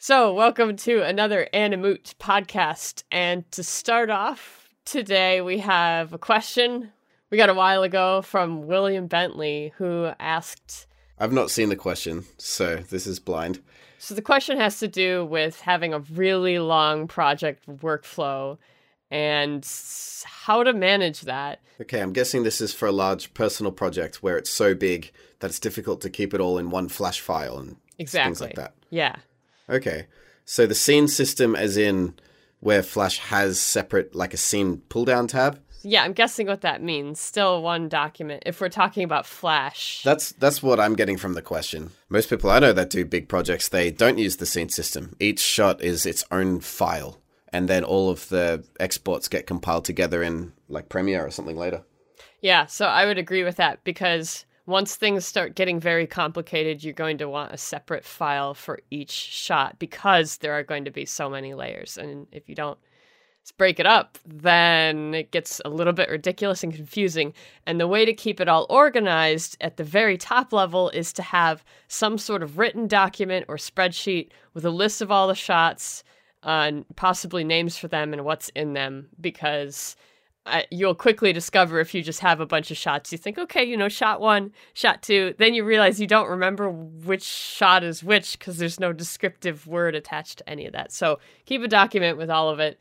So, welcome to another Animoot podcast. And to start off today, we have a question we got a while ago from William Bentley, who asked... I've not seen the question, so this is blind. So the question has to do with having a really long project workflow and how to manage that. Okay, I'm guessing this is for a large personal project where it's so big that it's difficult to keep it all in one Flash file and things like that. Yeah. Okay, so the scene system as in where Flash has separate, like a scene pull-down tab? Yeah, I'm guessing what that means. Still one document, if we're talking about Flash. That's what I'm getting from the question. Most people I know that do big projects, they don't use the scene system. Each shot is its own file, and then all of the exports get compiled together in, like, Premiere or something later. Yeah, so I would agree with that, because once things start getting very complicated, you're going to want a separate file for each shot, because there are going to be so many layers, and if you don't break it up, then it gets a little bit ridiculous and confusing. And the way to keep it all organized at the very top level is to have some sort of written document or spreadsheet with a list of all the shots, possibly names for them and what's in them, because you'll quickly discover if you just have a bunch of shots, you think, okay, shot 1, shot 2, then you realize you don't remember which shot is which because there's no descriptive word attached to any of that. So keep a document with all of it.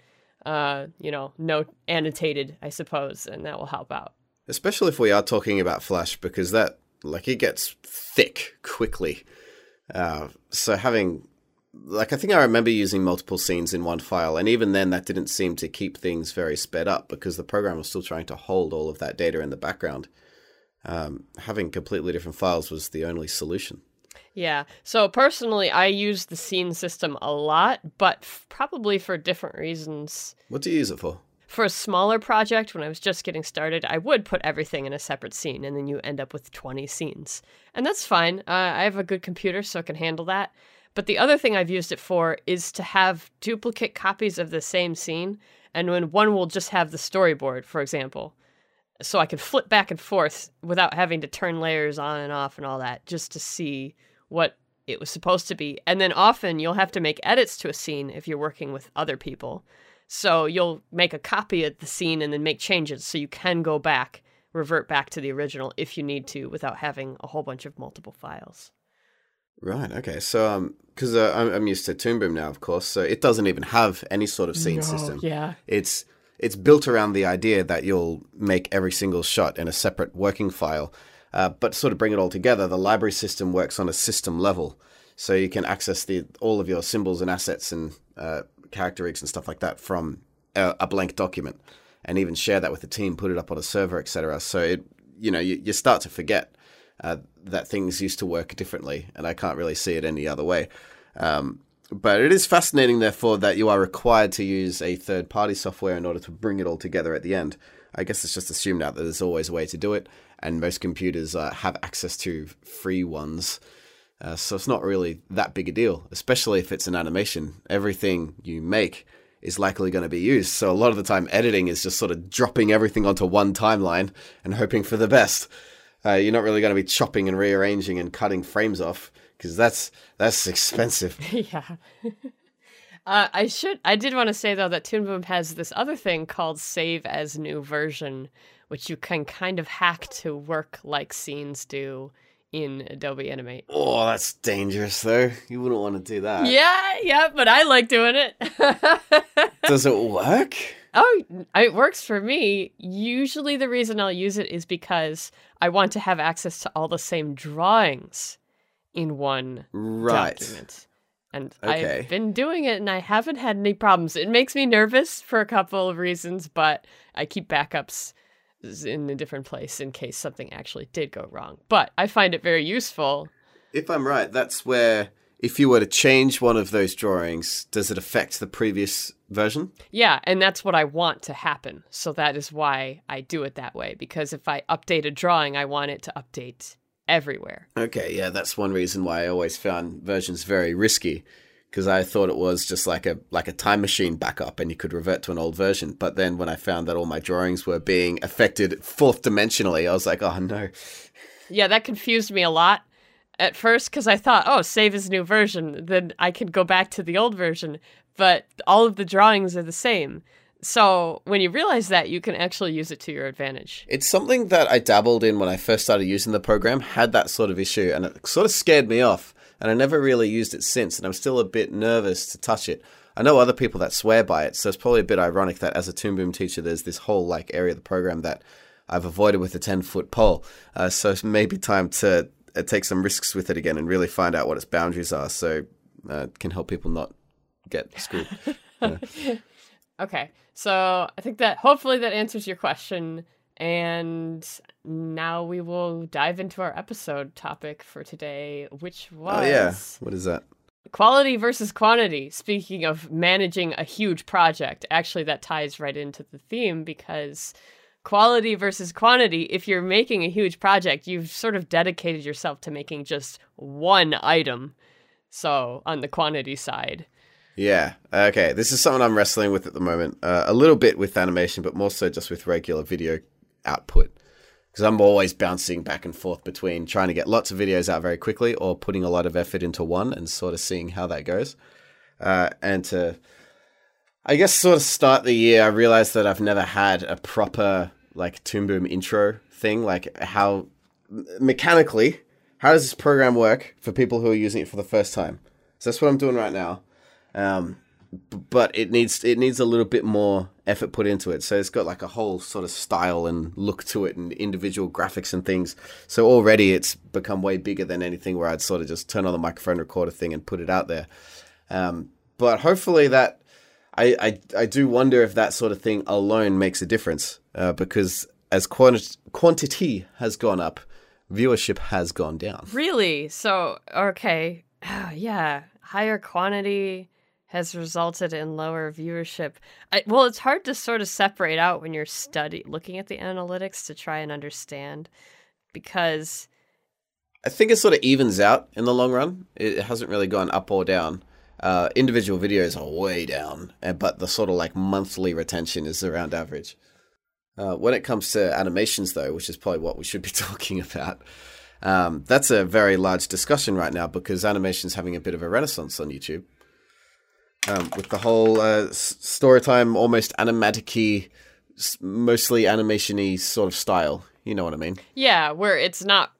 Note annotated, I suppose, and that will help out. Especially if we are talking about Flash, because that, it gets thick quickly. So having, I think I remember using multiple scenes in one file, and even then that didn't seem to keep things very sped up because the program was still trying to hold all of that data in the background. Having completely different files was the only solution. Yeah. So personally, I use the scene system a lot, but probably for different reasons. What do you use it for? For a smaller project, when I was just getting started, I would put everything in a separate scene, and then you end up with 20 scenes. And that's fine. I have a good computer, so it can handle that. But the other thing I've used it for is to have duplicate copies of the same scene, and when one will just have the storyboard, for example. So I can flip back and forth without having to turn layers on and off and all that, just to see what it was supposed to be. And then often you'll have to make edits to a scene if you're working with other people. So you'll make a copy of the scene and then make changes so you can go back, revert back to the original if you need to without having a whole bunch of multiple files. Right, okay. So, because I'm used to Toon Boom now, of course, so it doesn't even have any sort of scene system. Yeah. It's built around the idea that you'll make every single shot in a separate working file. But to sort of bring it all together, the library system works on a system level. So you can access all of your symbols and assets and character rigs and stuff like that from a blank document, and even share that with the team, put it up on a server, etc. So you start to forget that things used to work differently, and I can't really see it any other way. But it is fascinating, therefore, that you are required to use a third-party software in order to bring it all together at the end. I guess it's just assumed now that there's always a way to do it, and most computers have access to free ones. So it's not really that big a deal, especially if it's an animation. Everything you make is likely going to be used. So a lot of the time, editing is just sort of dropping everything onto one timeline and hoping for the best. You're not really going to be chopping and rearranging and cutting frames off, because that's expensive. Yeah. I did want to say, though, that Toon Boom has this other thing called Save as New Version, which you can kind of hack to work like scenes do in Adobe Animate. Oh, that's dangerous, though. You wouldn't want to do that. Yeah, but I like doing it. Does it work? Oh, it works for me. Usually the reason I'll use it is because I want to have access to all the same drawings in one document. And okay. I've been doing it and I haven't had any problems. It makes me nervous for a couple of reasons, but I keep backups in a different place in case something actually did go wrong. But I find it very useful. If I'm right, that's where if you were to change one of those drawings, does it affect the previous version? Yeah, and that's what I want to happen. So that is why I do it that way. Because if I update a drawing, I want it to update everywhere. Okay, yeah, that's one reason why I always found versions very risky, because I thought it was just like a time machine backup and you could revert to an old version. But then when I found that all my drawings were being affected fourth dimensionally, I was like, oh no. Yeah, that confused me a lot. at first because I thought, oh, save as new version, then I could go back to the old version. But all of the drawings are the same. So when you realize that, you can actually use it to your advantage. It's something that I dabbled in when I first started using the program, had that sort of issue, and it sort of scared me off. And I never really used it since, and I'm still a bit nervous to touch it. I know other people that swear by it, so it's probably a bit ironic that as a Toon Boom teacher, there's this whole like area of the program that I've avoided with a 10-foot pole. So it's maybe time to take some risks with it again and really find out what its boundaries are, so it can help people not get screwed. Yeah. Okay, so I think that hopefully that answers your question. And now we will dive into our episode topic for today, which was... Oh, yeah. What is that? Quality versus quantity. Speaking of managing a huge project, actually that ties right into the theme because quality versus quantity, if you're making a huge project, you've sort of dedicated yourself to making just one item. So on the quantity side. Yeah. Okay. This is something I'm wrestling with at the moment. A little bit with animation, but more so just with regular video output. Because I'm always bouncing back and forth between trying to get lots of videos out very quickly or putting a lot of effort into one and sort of seeing how that goes. And to, I guess, sort of start the year, I realized that I've never had a proper like Toon Boom intro thing. Like how, mechanically, how does this program work for people who are using it for the first time? So that's what I'm doing right now. But it needs a little bit more effort put into it. So it's got like a whole sort of style and look to it and individual graphics and things. So already it's become way bigger than anything where I'd sort of just turn on the microphone recorder thing and put it out there. But hopefully that, I do wonder if that sort of thing alone makes a difference. Because as quantity has gone up, viewership has gone down. Really? So, okay. Yeah. Higher quantity has resulted in lower viewership. Well, it's hard to sort of separate out when you're looking at the analytics to try and understand, because I think it sort of evens out in the long run. It hasn't really gone up or down. Individual videos are way down, but the sort of like monthly retention is around average. When it comes to animations, though, which is probably what we should be talking about, that's a very large discussion right now because animation's having a bit of a renaissance on YouTube. With the whole storytime, almost animatic-y, mostly animation-y sort of style. You know what I mean? Yeah, where it's not...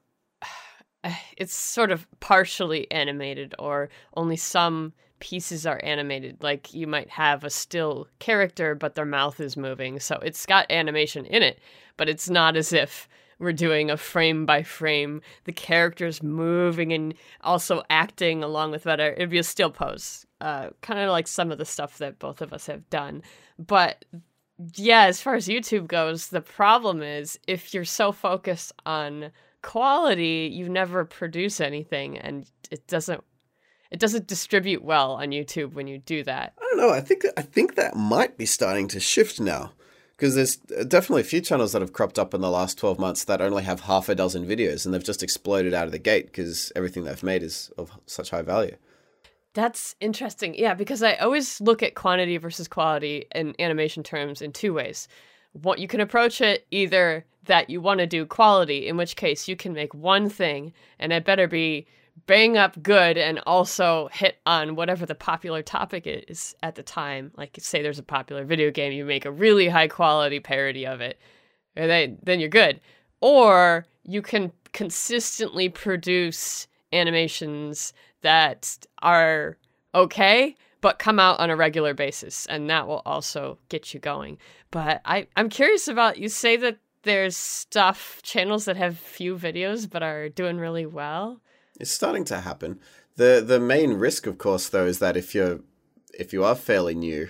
It's sort of partially animated, or only some pieces are animated. Like, you might have a still character, but their mouth is moving. So it's got animation in it, but it's not as if we're doing a frame by frame, the characters moving and also acting along with better. It'd be a still pose. Kind of like some of the stuff that both of us have done. But yeah, as far as YouTube goes, the problem is if you're so focused on quality, you never produce anything, and it doesn't distribute well on YouTube when you do that. I don't know. I think that might be starting to shift now. Because there's definitely a few channels that have cropped up in the last 12 months that only have half a dozen videos, and they've just exploded out of the gate because everything they've made is of such high value. That's interesting. Yeah, because I always look at quantity versus quality in animation terms in two ways. What you can approach it either that you want to do quality, in which case you can make one thing, and it better be bang up good and also hit on whatever the popular topic is at the time. Like, say there's a popular video game, you make a really high quality parody of it, and then you're good. Or you can consistently produce animations that are okay, but come out on a regular basis, and that will also get you going. But I'm curious about, you say that there's channels that have few videos but are doing really well. It's starting to happen. The main risk, of course, though, is that if you are fairly new,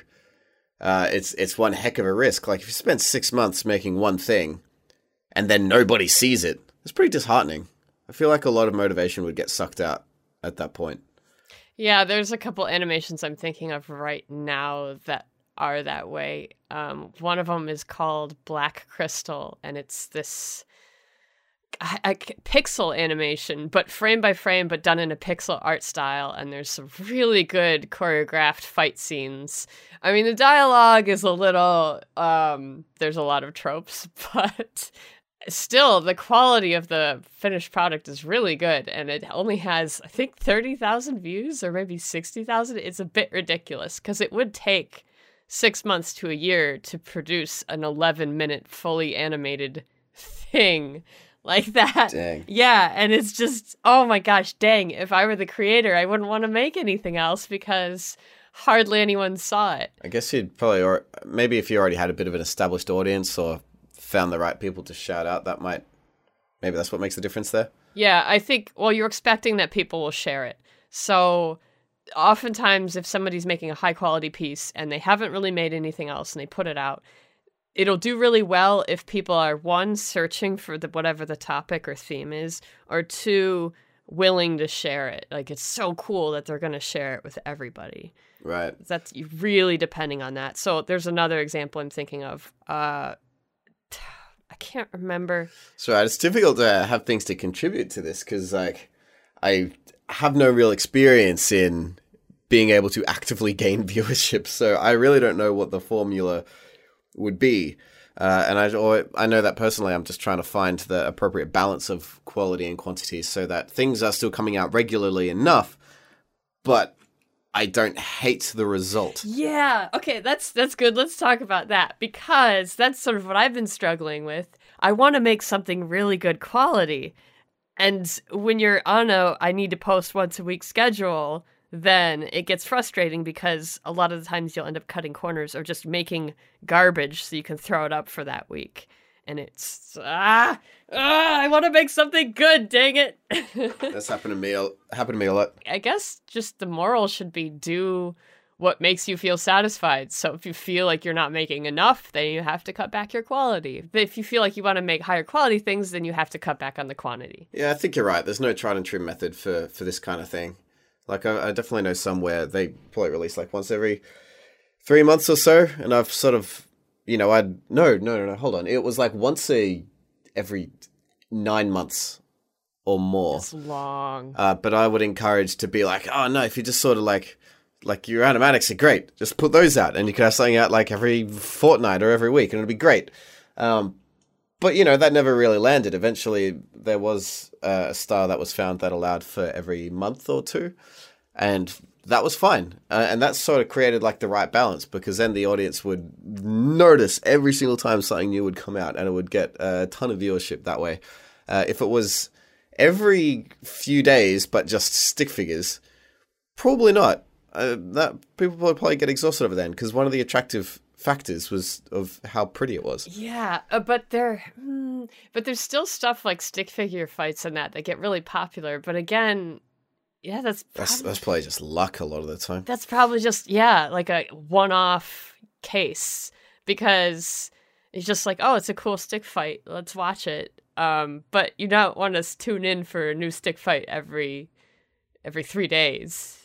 it's one heck of a risk. Like if you spend 6 months making one thing, and then nobody sees it, it's pretty disheartening. I feel like a lot of motivation would get sucked out at that point. Yeah, there's a couple animations I'm thinking of right now that are that way. One of them is called Black Crystal, and it's this pixel animation, but frame by frame, but done in a pixel art style. And there's some really good choreographed fight scenes. I mean, the dialogue is a little, there's a lot of tropes, but still, the quality of the finished product is really good, and it only has, I think, 30,000 views or maybe 60,000. It's a bit ridiculous because it would take 6 months to a year to produce an 11-minute fully animated thing like that. Dang. Yeah, and it's just, oh my gosh, dang. If I were the creator, I wouldn't want to make anything else because hardly anyone saw it. I guess you'd probably, or maybe if you already had a bit of an established audience or found the right people to shout out, maybe that's what makes the difference there. Yeah, I think, well, you're expecting that people will share it. So oftentimes if somebody's making a high quality piece and they haven't really made anything else and they put it out, it'll do really well if people are, one, searching for whatever the topic or theme is, or two, willing to share it. Like, it's so cool that they're going to share it with everybody. Right. That's really depending on that. So there's another example I'm thinking of. I can't remember. So it's difficult to have things to contribute to this because, like, I have no real experience in being able to actively gain viewership. So I really don't know what the formula would be. And I know that personally, I'm just trying to find the appropriate balance of quality and quantity so that things are still coming out regularly enough, but I don't hate the result. Yeah. Okay, that's good. Let's talk about that because that's sort of what I've been struggling with. I want to make something really good quality. And when you're on I need to post once a week schedule, then it gets frustrating because a lot of the times you'll end up cutting corners or just making garbage so you can throw it up for that week. And it's, I want to make something good, dang it. That's happened to me a lot. I guess just the moral should be do what makes you feel satisfied. So if you feel like you're not making enough, then you have to cut back your quality. But if you feel like you want to make higher quality things, then you have to cut back on the quantity. Yeah, I think you're right. There's no tried and true method for this kind of thing. Like, I definitely know some where they probably release like once every 3 months or so. And I've sort of, no, hold on. It was like once every 9 months or more. It's long. But I would encourage to be like, oh no, if you just sort of like your animatics are great, just put those out. And you could have something out like every fortnight or every week and it'll be great. But, that never really landed. Eventually, there was a style that was found that allowed for every month or two. And that was fine. And that sort of created like the right balance because then the audience would notice every single time something new would come out and it would get a ton of viewership that way. If it was every few days but just stick figures, probably not. That people would probably get exhausted over then because one of the attractive factors was of how pretty it was. Yeah, but there's still stuff like stick figure fights and that get really popular. But again, yeah, that's probably just luck a lot of the time. That's probably just like a one-off case because it's just like, oh, it's a cool stick fight, let's watch it. But you don't want to tune in for a new stick fight every 3 days.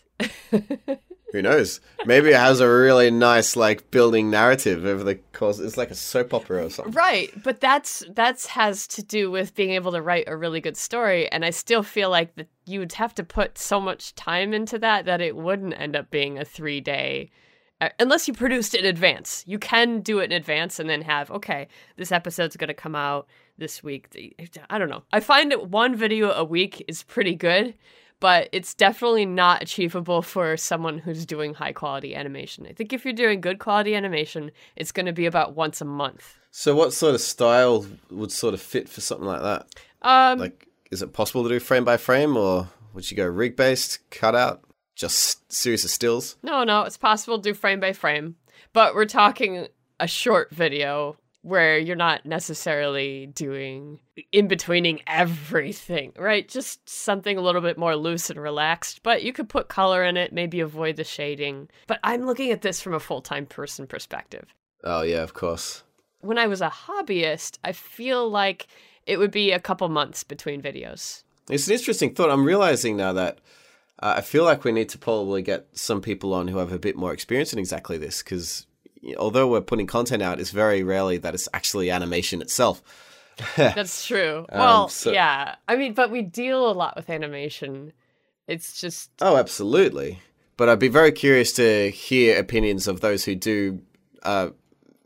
Who knows? Maybe it has a really nice like building narrative over the course. It's like a soap opera or something. Right, but that's has to do with being able to write a really good story, and I still feel like that you would have to put so much time into that it wouldn't end up being a 3-day unless you produced it in advance. You can do it in advance and then have, okay, this episode's going to come out this week. I don't know. I find that one video a week is pretty good, but it's definitely not achievable for someone who's doing high quality animation. I think if you're doing good quality animation, it's going to be about once a month. So what sort of style would sort of fit for something like that? Like, is it possible to do frame by frame, or would you go rig based, cutout, just series of stills? No, it's possible to do frame by frame, but we're talking a short video where you're not necessarily doing in-betweening everything, right? Just something a little bit more loose and relaxed, but you could put color in it, maybe avoid the shading. But I'm looking at this from a full-time person perspective. Oh, yeah, of course. When I was a hobbyist, I feel like it would be a couple months between videos. It's an interesting thought. I'm realizing now that I feel like we need to probably get some people on who have a bit more experience in exactly this, because although we're putting content out, it's very rarely that it's actually animation itself. That's true. Well, yeah. I mean, but we deal a lot with animation. It's just... Oh, absolutely. But I'd be very curious to hear opinions of those who do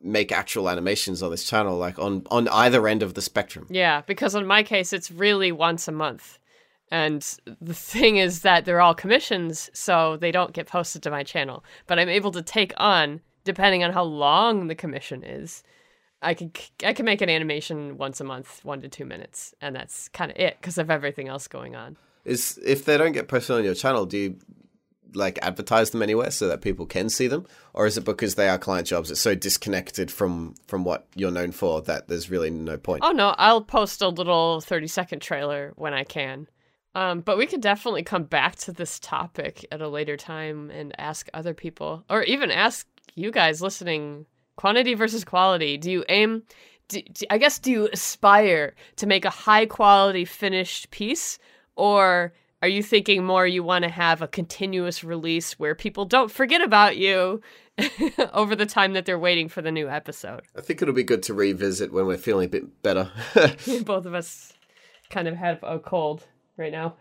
make actual animations on this channel, like on either end of the spectrum. Yeah, because in my case, it's really once a month. And the thing is that they're all commissions, so they don't get posted to my channel. But I'm able to take on, depending on how long the commission is, I can make an animation once a month, 1 to 2 minutes. And that's kind of it, because of everything else going on. If they don't get posted on your channel, do you like advertise them anywhere so that people can see them? Or is it because they are client jobs, it's so disconnected from what you're known for that there's really no point? Oh, no, I'll post a little 30-second trailer when I can. But we could definitely come back to this topic at a later time and ask other people, or even ask you guys listening, quantity versus quality. Do you aim, do you aspire to make a high quality finished piece? Or are you thinking more you want to have a continuous release where people don't forget about you over the time that they're waiting for the new episode? I think it'll be good to revisit when we're feeling a bit better. Both of us kind of have a cold right now.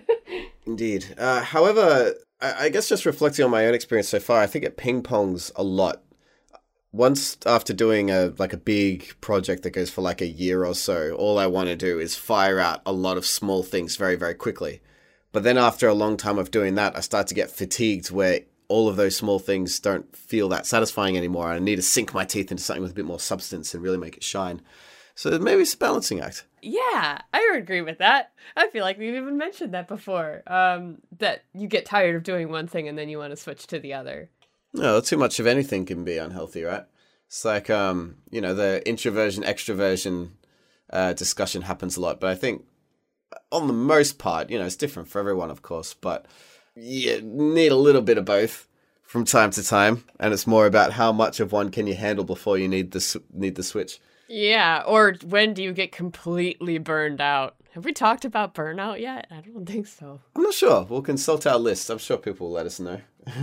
Indeed. However, I guess just reflecting on my own experience so far, I think it ping-pongs a lot. Once after doing a big project that goes for like a year or so, all I want to do is fire out a lot of small things very, very quickly. But then after a long time of doing that, I start to get fatigued where all of those small things don't feel that satisfying anymore. I need to sink my teeth into something with a bit more substance and really make it shine. So maybe it's a balancing act. Yeah, I would agree with that. I feel like we've even mentioned that before, that you get tired of doing one thing and then you want to switch to the other. No, too much of anything can be unhealthy, right? It's like, the introversion, extroversion discussion happens a lot. But I think on the most part, it's different for everyone, of course. But you need a little bit of both from time to time. And it's more about how much of one can you handle before you need the switch. Yeah, or when do you get completely burned out? Have we talked about burnout yet? I don't think so. I'm not sure. We'll consult our list. I'm sure people will let us know.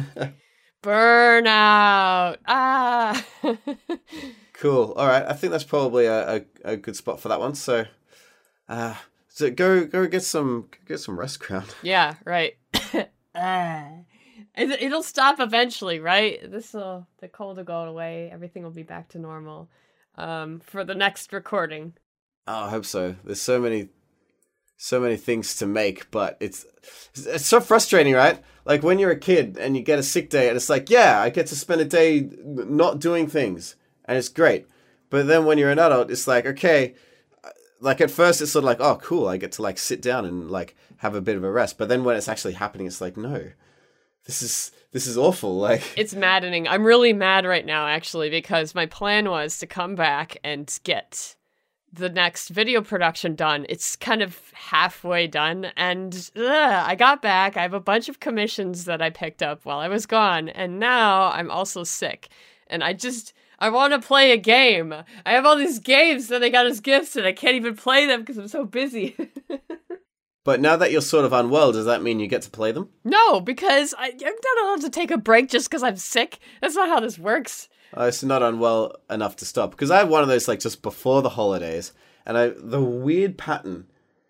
Burnout. Ah. Cool. All right. I think that's probably a good spot for that one. So go get some rest, Crown. Yeah, right. It'll stop eventually, right? The cold will go away. Everything will be back to normal. For the next recording. Oh, I hope so. There's so many things to make, but it's so frustrating, right? Like when you're a kid and you get a sick day and it's like, yeah, I get to spend a day not doing things and it's great. But then when you're an adult, it's like, okay, like at first it's sort of like, oh, cool, I get to like sit down and like have a bit of a rest. But then when it's actually happening, it's like, no, this is awful. Like, it's maddening. I'm really mad right now, actually, because my plan was to come back and get the next video production done. It's kind of halfway done, and I got back. I have a bunch of commissions that I picked up while I was gone, and now I'm also sick. And I want to play a game. I have all these games that I got as gifts, and I can't even play them because I'm so busy. But now that you're sort of unwell, does that mean you get to play them? No, because I'm not allowed to take a break just because I'm sick. That's not how this works. It's not unwell enough to stop. Because I have one of those like just before the holidays. And the weird pattern,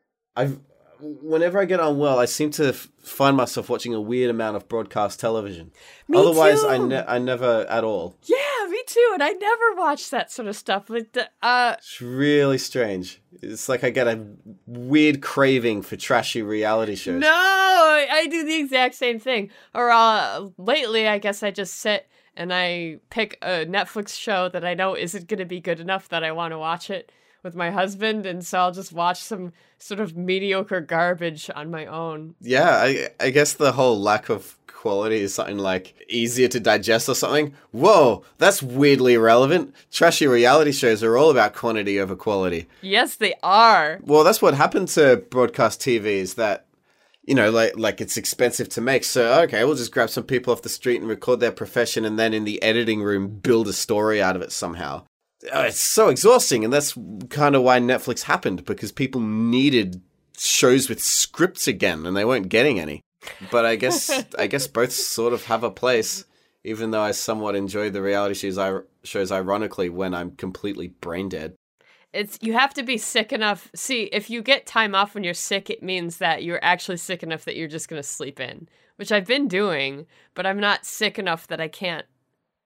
whenever I get unwell, I seem to find myself watching a weird amount of broadcast television. Me Otherwise, too. I never at all. Yeah, me too. And I never watch that sort of stuff. It's really strange. It's like I get a weird craving for trashy reality shows. No, I do the exact same thing. Or lately, I guess I just sit and I pick a Netflix show that I know isn't going to be good enough that I want to watch it with my husband, and so I'll just watch some sort of mediocre garbage on my own. Yeah, I guess the whole lack of quality is something like easier to digest or something. Whoa, that's weirdly irrelevant. Trashy reality shows are all about quantity over quality. Yes, they are. Well, that's what happened to broadcast TV is that, like it's expensive to make. So, okay, we'll just grab some people off the street and record their profession and then in the editing room build a story out of it somehow. It's so exhausting, and that's kind of why Netflix happened, because people needed shows with scripts again, and they weren't getting any. But I guess both sort of have a place, even though I somewhat enjoy the reality shows ironically when I'm completely brain dead. You have to be sick enough. See, if you get time off when you're sick, it means that you're actually sick enough that you're just going to sleep in, which I've been doing, but I'm not sick enough that I can't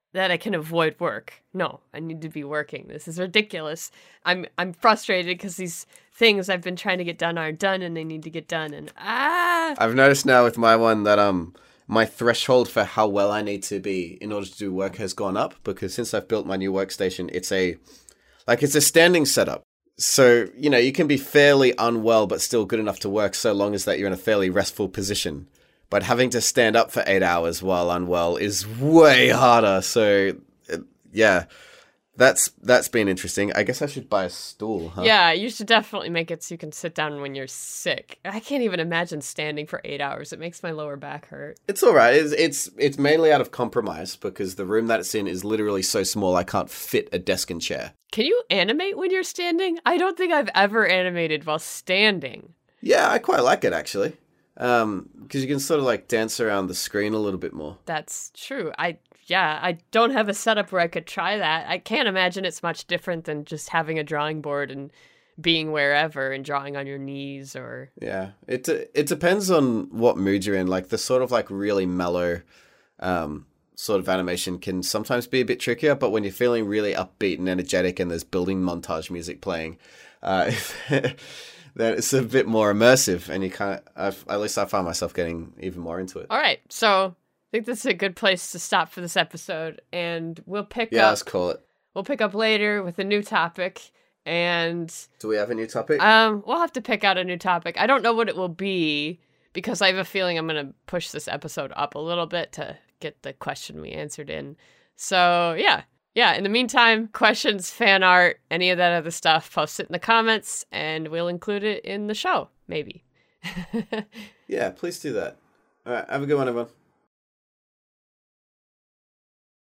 that I can avoid work. No, I need to be working. This is ridiculous. I'm frustrated because these things I've been trying to get done aren't done and they need to get done. And I've noticed now with my one that my threshold for how well I need to be in order to do work has gone up, because since I've built my new workstation, it's a standing setup. So, you can be fairly unwell but still good enough to work so long as that you're in a fairly restful position. But having to stand up for 8 hours while unwell is way harder. So, yeah, that's been interesting. I guess I should buy a stool, huh? Yeah, you should definitely make it so you can sit down when you're sick. I can't even imagine standing for 8 hours. It makes my lower back hurt. It's all right. It's mainly out of compromise because the room that it's in is literally so small I can't fit a desk and chair. Can you animate when you're standing? I don't think I've ever animated while standing. Yeah, I quite like it, actually. Because you can sort of like dance around the screen a little bit more. That's true. I don't have a setup where I could try that. I can't imagine it's much different than just having a drawing board and being wherever and drawing on your knees or... Yeah, it depends on what mood you're in. Like the sort of like really mellow sort of animation can sometimes be a bit trickier, but when you're feeling really upbeat and energetic and there's building montage music playing, then it's a bit more immersive, and you kind of, at least I find myself getting even more into it. All right, so I think this is a good place to stop for this episode, and we'll pick up. Yeah, let's call it. We'll pick up later with a new topic, and... Do we have a new topic? We'll have to pick out a new topic. I don't know what it will be, because I have a feeling I'm going to push this episode up a little bit to get the question we answered in. So, yeah. Yeah, in the meantime, questions, fan art, any of that other stuff, post it in the comments, and we'll include it in the show, maybe. Yeah, please do that. All right, have a good one, everyone.